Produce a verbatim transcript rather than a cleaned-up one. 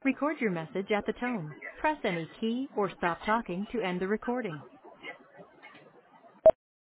Record your message at the tone. Press any key or stop talking to end the recording.